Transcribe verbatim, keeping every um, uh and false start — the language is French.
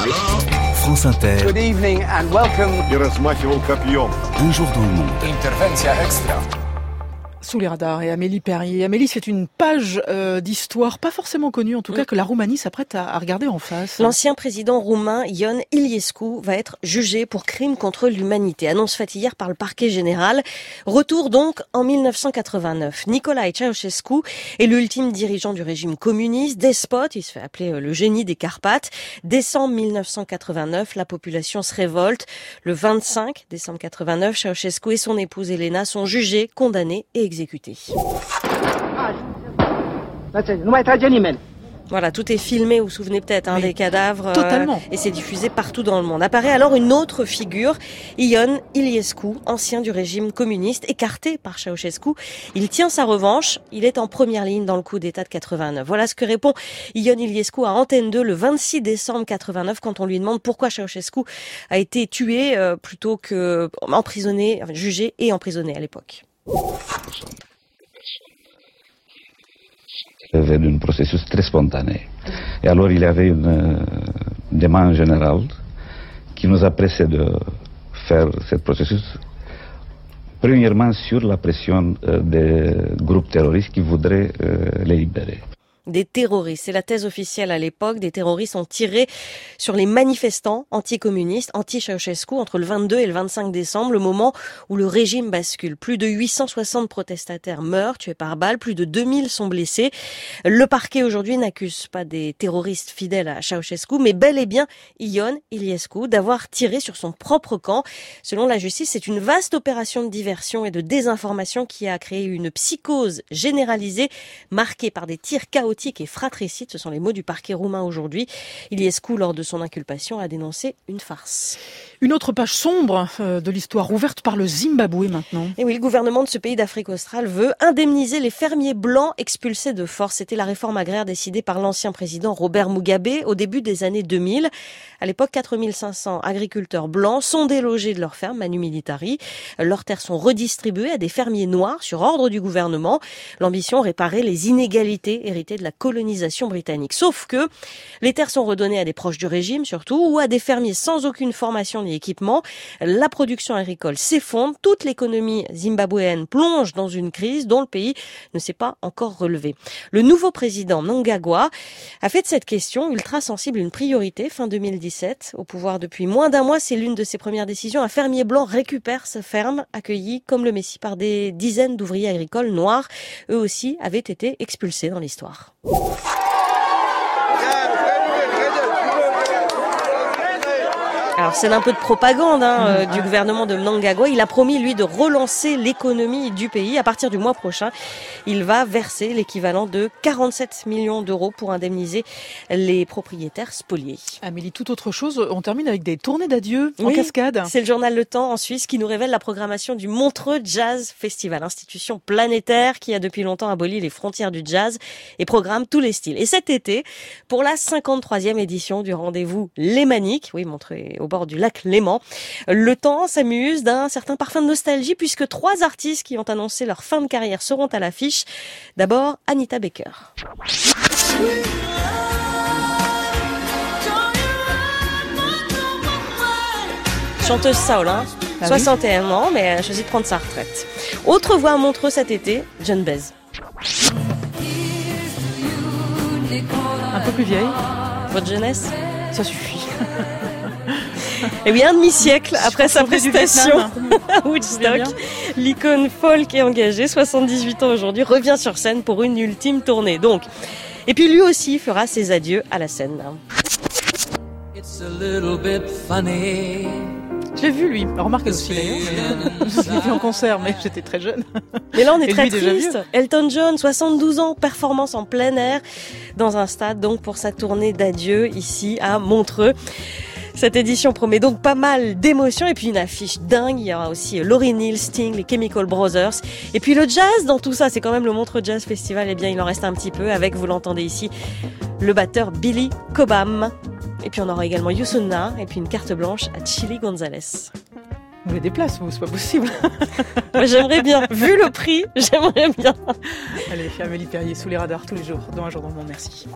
Alors, France Inter. Good evening and welcome. Un jour dans le monde. Intervention extra. Sous les radars et Amélie Perrier. Amélie, c'est une page euh, d'histoire, pas forcément connue, en tout cas, que la Roumanie s'apprête à, à regarder en face. L'ancien président roumain Ion Iliescu va être jugé pour crime contre l'humanité. Annonce faite hier par le parquet général. Retour donc en mille neuf cent quatre-vingt-neuf. Nicolae Ceausescu est l'ultime dirigeant du régime communiste, despote, il se fait appeler le génie des Carpates. Décembre mille neuf cent quatre-vingt-neuf, la population se révolte. Le vingt-cinq décembre quatre-vingt-neuf, Ceausescu et son épouse Elena sont jugés, condamnés et exécutés. Voilà, tout est filmé, vous vous souvenez peut-être hein, des cadavres. Totalement. Euh, et c'est diffusé partout dans le monde. Apparaît alors une autre figure, Ion Iliescu, ancien du régime communiste, écarté par Ceausescu. Il tient sa revanche, il est en première ligne dans le coup d'État de quatre-vingt-neuf. Voilà ce que répond Ion Iliescu à Antenne deux le vingt-six décembre quatre-vingt-neuf quand on lui demande pourquoi Ceausescu a été tué euh, plutôt que emprisonné, enfin, jugé et emprisonné à l'époque. Il y avait un processus très spontané. Et alors il y avait une euh, demande générale qui nous a pressé de faire ce processus. Premièrement sur la pression euh, des groupes terroristes qui voudraient euh, les libérer. Des terroristes, c'est la thèse officielle à l'époque. Des terroristes ont tiré sur les manifestants anticommunistes, anti-Ceausescu entre le vingt-deux et le vingt-cinq décembre, le moment où le régime bascule. Plus de huit cent soixante protestataires meurent, tués par balle, plus de deux mille sont blessés. Le parquet aujourd'hui n'accuse pas des terroristes fidèles à Ceausescu, mais bel et bien Ion Iliescu d'avoir tiré sur son propre camp. Selon la justice, c'est une vaste opération de diversion et de désinformation qui a créé une psychose généralisée marquée par des tirs chaotiques et fratricides, ce sont les mots du parquet roumain aujourd'hui. Iliescu, lors de son inculpation, a dénoncé une farce. Une autre page sombre euh, de l'histoire, ouverte par le Zimbabwe maintenant. Et oui, le gouvernement de ce pays d'Afrique australe veut indemniser les fermiers blancs expulsés de force. C'était la réforme agraire décidée par l'ancien président Robert Mugabe au début des années deux mille. À l'époque, quatre mille cinq cents agriculteurs blancs sont délogés de leurs fermes, manu militari. Leurs terres sont redistribuées à des fermiers noirs sur ordre du gouvernement. L'ambition, réparer les inégalités héritées de la colonisation britannique. Sauf que les terres sont redonnées à des proches du régime surtout ou à des fermiers sans aucune formation ni équipement. La production agricole s'effondre, toute l'économie zimbabwéenne plonge dans une crise dont le pays ne s'est pas encore relevé. Le nouveau président Mnangagwa a fait de cette question ultra sensible une priorité fin deux mille dix-sept. Au pouvoir depuis moins d'un mois, c'est l'une de ses premières décisions. Un fermier blanc récupère sa ferme, accueilli comme le Messie par des dizaines d'ouvriers agricoles noirs. Eux aussi avaient été expulsés dans l'histoire. Alors c'est un peu de propagande hein, euh, du gouvernement de Mnangagwa. Il a promis, lui, de relancer l'économie du pays. À partir du mois prochain, il va verser l'équivalent de quarante-sept millions d'euros pour indemniser les propriétaires spoliés. Amélie, toute autre chose, on termine avec des tournées d'adieu en oui, cascade. C'est le journal Le Temps en Suisse qui nous révèle la programmation du Montreux Jazz Festival, institution planétaire qui a depuis longtemps aboli les frontières du jazz et programme tous les styles. Et cet été, pour la cinquante-troisième édition du rendez-vous Lémanique, oui, Montreux est au bord du lac Léman, Le Temps s'amuse d'un certain parfum de nostalgie puisque trois artistes qui ont annoncé leur fin de carrière seront à l'affiche. D'abord, Anita Baker. Chanteuse soul, hein, ah soixante et un oui. ans, mais elle a choisi de prendre sa retraite. Autre voix à Montreux cet été, John Baez. Un peu plus vieille. Votre jeunesse ? Ça suffit. Et oui, un demi-siècle après sa prestation à Woodstock, l'icône folk est engagée, soixante-dix-huit ans aujourd'hui, revient sur scène pour une ultime tournée. Donc, et puis lui aussi fera ses adieux à la scène. It's a little bit funny. Je l'ai vu lui, remarque aussi d'ailleurs, je l'ai vu en concert mais j'étais très jeune. Mais là on est Et très lui, triste. Elton John, soixante-douze ans, performance en plein air dans un stade donc pour sa tournée d'adieu ici à Montreux. Cette édition promet donc pas mal d'émotions et puis une affiche dingue. Il y aura aussi Lauryn Hill, Sting, les Chemical Brothers. Et puis le jazz dans tout ça, c'est quand même le Montreux Jazz Festival. Eh bien, il en reste un petit peu avec, vous l'entendez ici, le batteur Billy Cobham. Et puis on aura également Youssou N'Dour et puis une carte blanche à Chilly Gonzalez. Vous voulez des places, vous, c'est pas possible. Moi, j'aimerais bien. Vu le prix, j'aimerais bien. Allez, Amélie Perrier, sous les radars tous les jours, dans Un jour dans le monde. Merci.